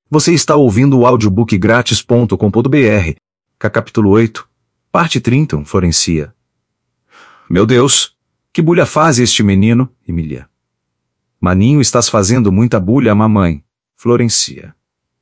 Você está ouvindo o audiobookgratis.com.br, capítulo 8, parte 30, Florencia. Meu Deus, que bulha faz este menino, Emília. Maninho, estás fazendo muita bulha, mamãe, Florencia.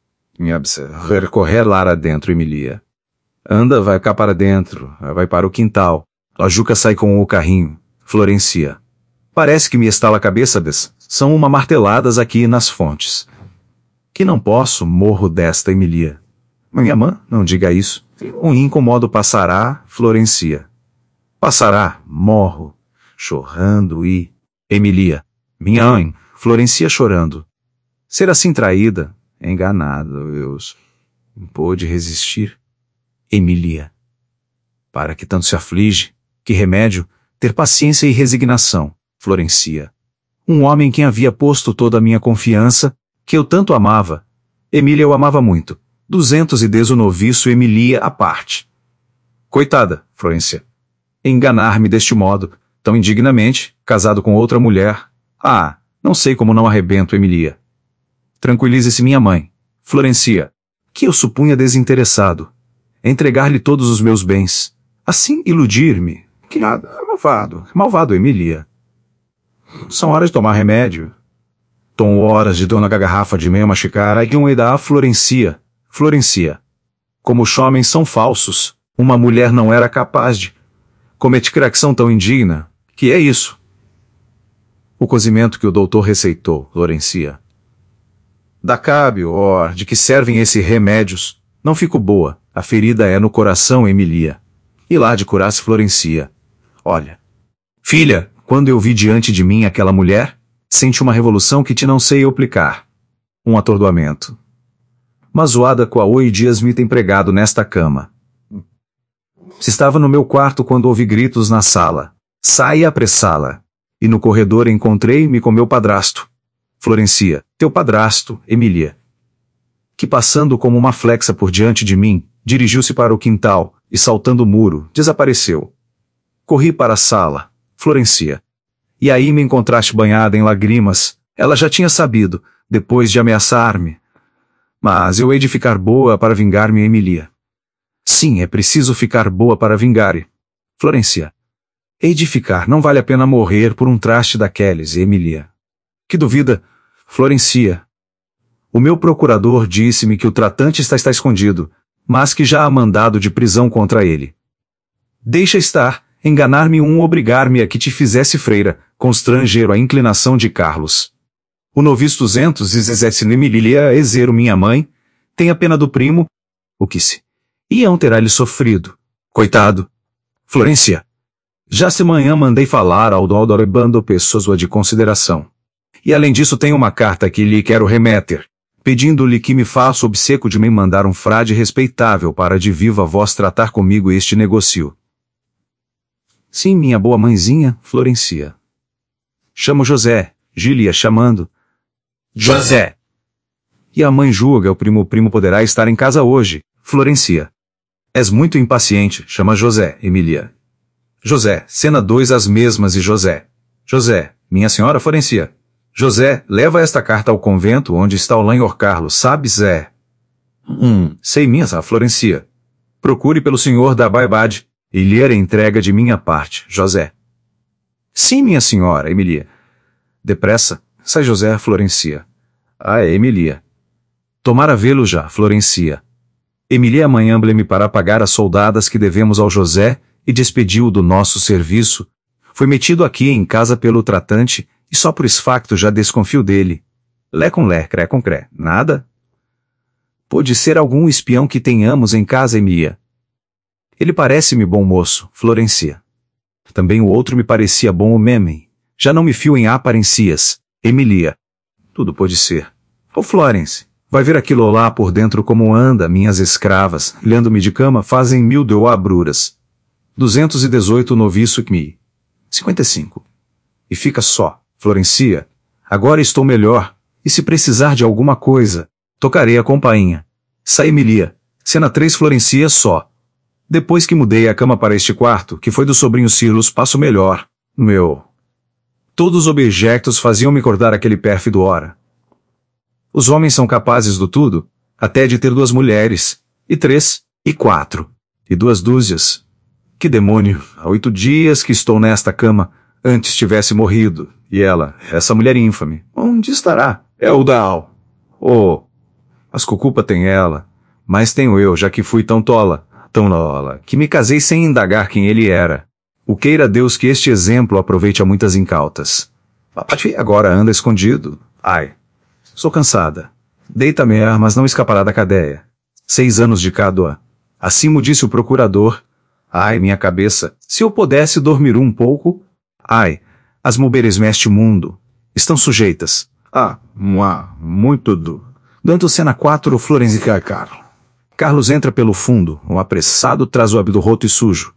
Correr lá dentro, Emília. Anda, vai cá para dentro, vai para o quintal. A Juca sai com o carrinho, Florencia. Parece que me estala a cabeça são uma marteladas aqui nas fontes. Que não posso, morro desta, Emília. Minha mãe, não diga isso. Um incomodo passará, Florencia. Passará, morro, chorando e... Emília, minha mãe, Florencia chorando. Ser assim traída, enganado, eu pôde resistir. Emília. Para que tanto se aflige, que remédio, ter paciência e resignação, Florencia. Um homem quem havia posto toda a minha confiança, que eu tanto amava. Emília eu amava muito. 210 o noviço Emília à parte. Coitada, Florencia. Enganar-me deste modo, tão indignamente, casado com outra mulher. Ah, não sei como não arrebento, Emília. Tranquilize-se, minha mãe, Florencia, que eu supunha desinteressado. Entregar-lhe todos os meus bens. Assim iludir-me. Que nada, malvado, Emília. São horas de tomar remédio. Tomo horas de dona garrafa de meia xícara e um da Florencia. Florencia. Como os homens são falsos, uma mulher não era capaz de... Comete cração tão indigna. Que é isso? O cozimento que o doutor receitou, Florencia. Dá cabe, de que servem esses remédios? Não fico boa. A ferida é no coração, Emília. E lá de curar-se, Florencia. Olha. Filha, quando eu vi diante de mim aquela mulher, senti uma revolução que te não sei explicar. Um atordoamento. Mazoada com a oi dias me tem pregado nesta cama. Estava no meu quarto quando ouvi gritos na sala. Saí a apressá-la. E no corredor encontrei-me com meu padrasto. Florencia, teu padrasto, Emília. Que passando como uma flexa por diante de mim, dirigiu-se para o quintal, e saltando o muro, desapareceu. Corri para a sala, Florencia. E aí me encontraste banhada em lágrimas. Ela já tinha sabido, depois de ameaçar-me. Mas eu hei de ficar boa para vingar-me, Emília. Sim, é preciso ficar boa para vingar-me. Florencia. Hei de ficar, não vale a pena morrer por um traste daqueles, Emília. Que duvida, Florencia. O meu procurador disse-me que o tratante está escondido, mas que já há mandado de prisão contra ele. Deixa estar, enganar-me obrigar-me a que te fizesse freira, constrangeiro a inclinação de Carlos. O noviço 217 Emília Ezero, minha mãe, tem a pena do primo, o que se iam terá-lhe sofrido. Coitado. Florencia. Já se manhã mandei falar ao Dodorebando pessoa de consideração. E além disso tenho uma carta que lhe quero remeter, pedindo-lhe que me faça o obsequio de me mandar um frade respeitável para de viva voz tratar comigo este negócio. Sim, minha boa mãezinha, Florencia. Chamo José, Gília chamando. José. E a mãe julga o primo poderá estar em casa hoje, Florencia. És muito impaciente, chama José, Emília. José, cena 2 as mesmas e José. José, minha senhora Florencia. José, leva esta carta ao convento onde está o Lanhor Carlos, sabe, Zé? Sei minha, Florencia. Procure pelo senhor da Baibade, e lhe era entrega de minha parte, José. Sim, minha senhora, Emília. Depressa, sai José, Florencia. Ah, é Emília. Tomara vê-lo já, Florencia. Emília amanhã me para pagar as soldadas que devemos ao José, e despediu-o do nosso serviço. Foi metido aqui em casa pelo tratante, e só por esfacto já desconfio dele. Lé com lé, cré com cré, nada? Pode ser algum espião que tenhamos em casa, Emília. Ele parece-me bom moço, Florencia. Também o outro me parecia bom o Memem. Já não me fio em aparências, Emília. Tudo pode ser. Ô Florence, vai ver aquilo lá por dentro como anda, minhas escravas, lhando-me de cama, fazem 1000 de abruras. 218 noviço me. 55. E fica só, Florencia. Agora estou melhor, e se precisar de alguma coisa, tocarei a campainha. Sai Emília. Cena 3 Florencia só. Depois que mudei a cama para este quarto, que foi do sobrinho Silos, passo melhor. Todos os objetos faziam-me acordar aquele pérfido hora. Os homens são capazes do tudo, Até de ter 2 mulheres, e 3, e 4, e 2 dúzias. Que demônio, há 8 dias que estou nesta cama, antes tivesse morrido, e ela, essa mulher ínfame, onde estará? É o Daal. Oh, as culpa tem ela, mas tenho eu, já que fui tão tola, que me casei sem indagar quem ele era. O queira Deus que este exemplo aproveite a muitas incautas. Papai agora anda escondido. Ai, sou cansada. Deita-me, mas não escapará da cadeia. 6 anos de cádua. Assim mo disse o procurador. Ai, minha cabeça, se eu pudesse dormir um pouco. Ai, as mulheres neste mundo estão sujeitas. Muito do. Dando cena 4, Florenzica Carlos. Carlos entra pelo fundo, um apressado traz o hábito roto e sujo.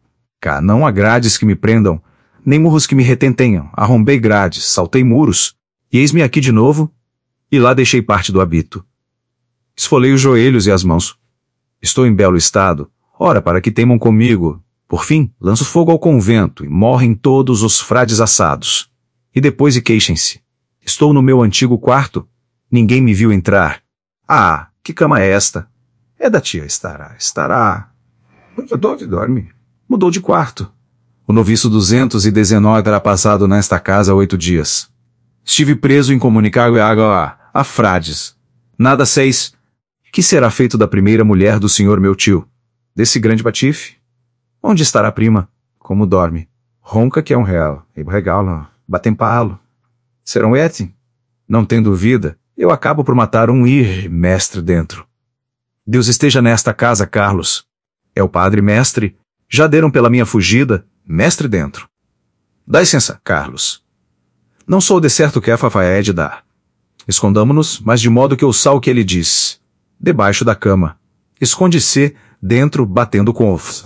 Cá não há grades que me prendam, nem murros que me retentenham. Arrombei grades, saltei muros, e eis-me aqui de novo, e lá deixei parte do hábito. Esfolei os joelhos e as mãos. Estou em belo estado, ora para que temam comigo. Por fim, lanço fogo ao convento, e morrem todos os frades assados. E depois queixem-se. Estou no meu antigo quarto, ninguém me viu entrar. Ah, que cama é esta? É da tia, estará. Onde dorme? Mudou de quarto. O noviço 219 terá passado nesta casa 8 dias. Estive preso incomunicável a frades. Nada seis. Que será feito da primeira mulher do senhor meu tio? Desse grande patife? Onde estará a prima? Como dorme? Ronca que é R$1. E regalo, batem palo. Serão etim? Não tem dúvida, eu acabo por matar um mestre dentro. Deus esteja nesta casa, Carlos. É o padre mestre. Já deram pela minha fugida, mestre dentro. Dá licença, Carlos. Não sou de certo que a Fafaé de dar. Escondamo-nos, mas de modo que ouça o que ele diz. Debaixo da cama. Esconde-se, dentro, batendo com ovos.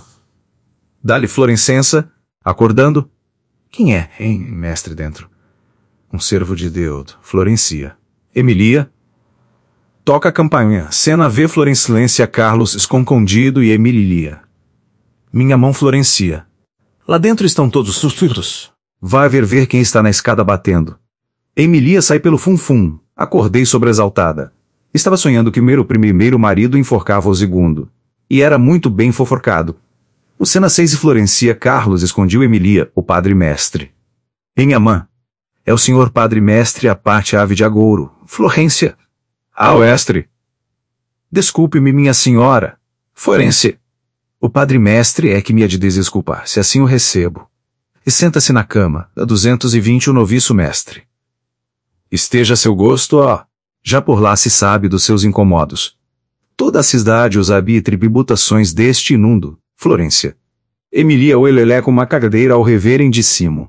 Dá-lhe Florencença, acordando. Quem é, hein, mestre dentro? Um servo de Deus, Florencia. Emilia. Toca a campainha. Cena vê Florencilência Carlos escondido e Emilia. Minha mão Florencia. Lá dentro estão todos sussurros. Vai ver quem está na escada batendo. Emilia sai pelo fum-fum. Acordei sobreexaltada. Estava sonhando que meu primeiro marido enforcava o segundo. E era muito bem foforcado. O Cena 6 e Florencia Carlos escondiu Emilia, o padre mestre. Em Amã. É o senhor padre mestre a parte ave de agouro. Florência. Ah, mestre. Desculpe-me, minha senhora. Florência. O padre mestre é que me há de desculpar, se assim o recebo. E senta-se na cama, a 220 o noviço mestre. Esteja a seu gosto, ó. Já por lá se sabe dos seus incomodos. Toda a cidade os habia tributações deste inundo, Florência. Emilia o elelé com uma cagadeira ao reverem de cimo.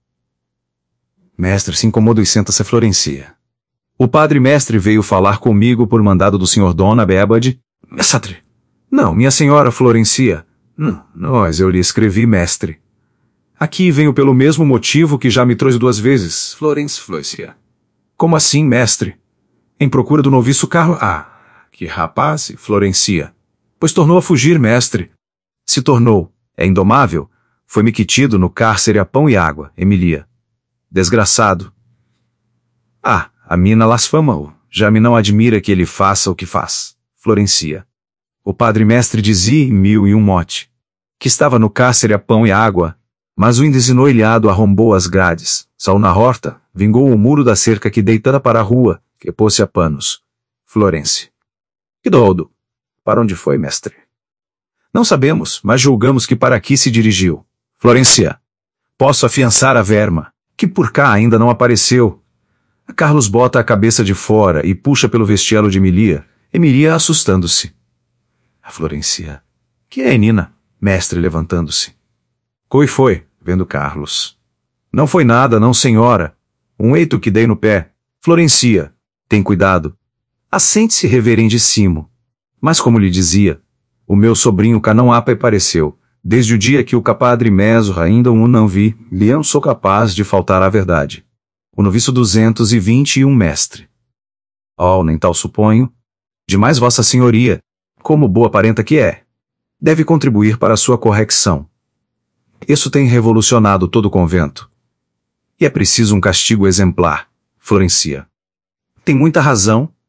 Mestre se incomodou e senta-se Florencia. O padre mestre veio falar comigo por mandado do senhor Dona Bébade. Mestre. Não, minha senhora Florencia. Mas eu lhe escrevi mestre. Aqui venho pelo mesmo motivo que já me trouxe 2 vezes. Florencia. Como assim, mestre? Em procura do noviço Carlos. Ah, que rapaz, Florencia. Pois tornou a fugir, mestre. Se tornou. É indomável. Foi-me quitido no cárcere a pão e água, Emilia. Desgraçado. Ah, a mina lasfama-o. Já me não admira que ele faça o que faz. Florencia. O padre mestre dizia em 1001 mote. Que estava no cárcere a pão e água. Mas o indesinou ilhado arrombou as grades. Saiu na horta, vingou o muro da cerca que deitada para a rua, que pôs-se a panos. Florence. Que doldo. Para onde foi, mestre? Não sabemos, mas julgamos que para aqui se dirigiu. Florencia. Posso afiançar a verma, que por cá ainda não apareceu. Carlos bota a cabeça de fora e puxa pelo vestielo de Emilia, Emilia assustando-se. A Florencia. Que é, Nina? Mestre levantando-se. Coi foi, vendo Carlos. Não foi nada, não senhora. Um eito que dei no pé. Florencia. Tem cuidado. Assente-se reverendíssimo. Mas como lhe dizia, o meu sobrinho cá não apareceu. Desde o dia que o capadre Mesro ainda o não vi, não sou capaz de faltar à verdade. O noviço 221 mestre. Oh, nem tal suponho. Demais vossa senhoria, como boa parenta que é, deve contribuir para a sua correção. Isso tem revolucionado todo o convento. E é preciso um castigo exemplar, Florencia. Tem muita razão.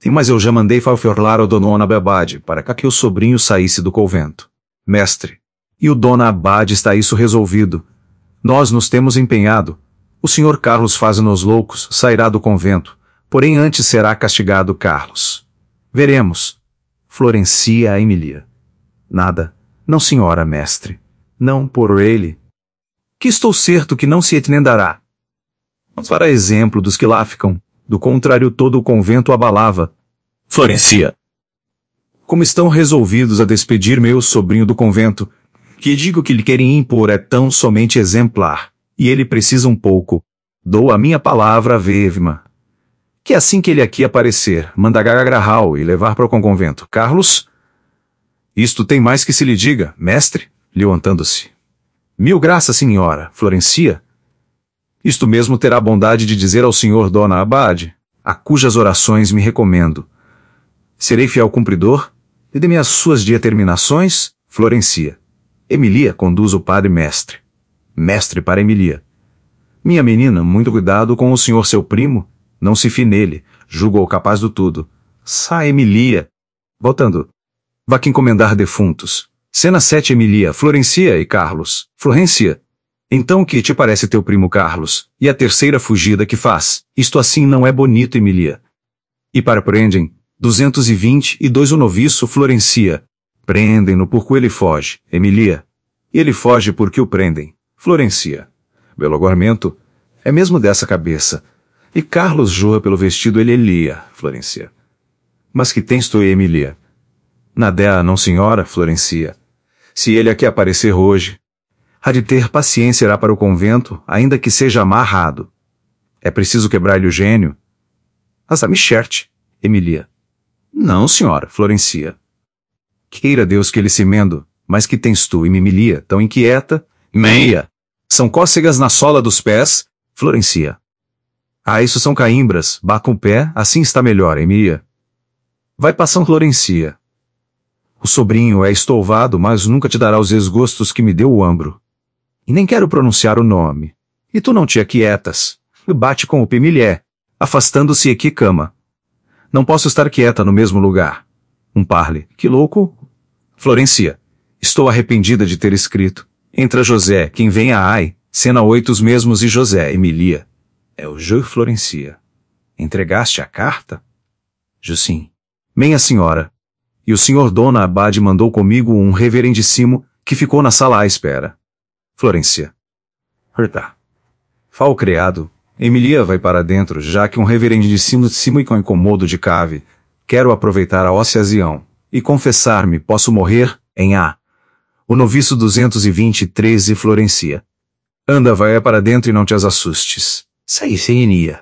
Mas eu já mandei falar ao Dona Abade para que o sobrinho saísse do convento. Mestre, e o Dona Abade está isso resolvido. Nós nos temos empenhado. O senhor Carlos faz-nos loucos, sairá do convento, porém antes será castigado Carlos. Veremos. Florencia a Emilia. Nada, não senhora mestre. Não por ele. Que estou certo que não se entenderá. Mas para exemplo dos que lá ficam, do contrário todo o convento abalava. Florencia. Como estão resolvidos a despedir meu sobrinho do convento, que digo que lhe querem impor é tão somente exemplar, e ele precisa um pouco. Dou a minha palavra a Vevma. Que assim que ele aqui aparecer, manda agarrá-lo e levar para o convento. Carlos? Isto tem mais que se lhe diga, mestre, levantando-se. Mil graças, senhora, Florencia. Isto mesmo terá a bondade de dizer ao senhor Dona Abade, a cujas orações me recomendo. Serei fiel cumpridor, e dê-me as suas determinações, Florencia. Emilia conduz o padre mestre. Mestre para Emilia. Minha menina, muito cuidado com o senhor seu primo, não se fie nele, julgo-o capaz do tudo. Sai, Emilia. Voltando. Vá que encomendar defuntos. Cena 7, Emilia, Florencia e Carlos. Florencia. Então o que te parece teu primo Carlos, e a terceira fugida que faz? Isto assim não é bonito, Emilia. E para prendem, 222 o noviço Florencia. Prendem-no porque ele foge, Emilia. E ele foge porque o prendem, Florencia. Belo argumento, é mesmo dessa cabeça. E Carlos jura pelo vestido ele Elia, Florencia. Mas que tens tu, Emilia? Nadea não senhora, Florencia. Se ele aqui aparecer hoje, há de ter paciência irá para o convento, ainda que seja amarrado. É preciso quebrar-lhe o gênio. Mas a Micherte, Emilia. Não, senhora, Florencia. Queira Deus que ele se mendo, mas que tens tu, Emilia, tão inquieta? Meia. São cócegas na sola dos pés, Florencia. Ah, isso são cãibras, bata o pé, assim está melhor, Emilia. Vai passando, Florencia. O sobrinho é estouvado, mas nunca te dará os desgostos que me deu o ambro. E nem quero pronunciar o nome. E tu não te aquietas. E bate com o pemilhé, afastando-se e que cama. Não posso estar quieta no mesmo lugar. Um parle, que louco? Florencia, estou arrependida de ter escrito. Entra José, quem vem a ai, cena 8 os mesmos e José, Emilia. É o Jô Florencia. Entregaste a carta? Jussim. Minha senhora. E o senhor Dona Abade mandou comigo um reverendíssimo, que ficou na sala à espera. Florencia. Herta. Fá o criado. Emilia vai para dentro, já que um reverendíssimo e com incomodo de cave. Quero aproveitar a ocasião e confessar-me, posso morrer, em A. O noviço 223 e Florencia. Anda, vai para dentro e não te as assustes. Sai, Enia.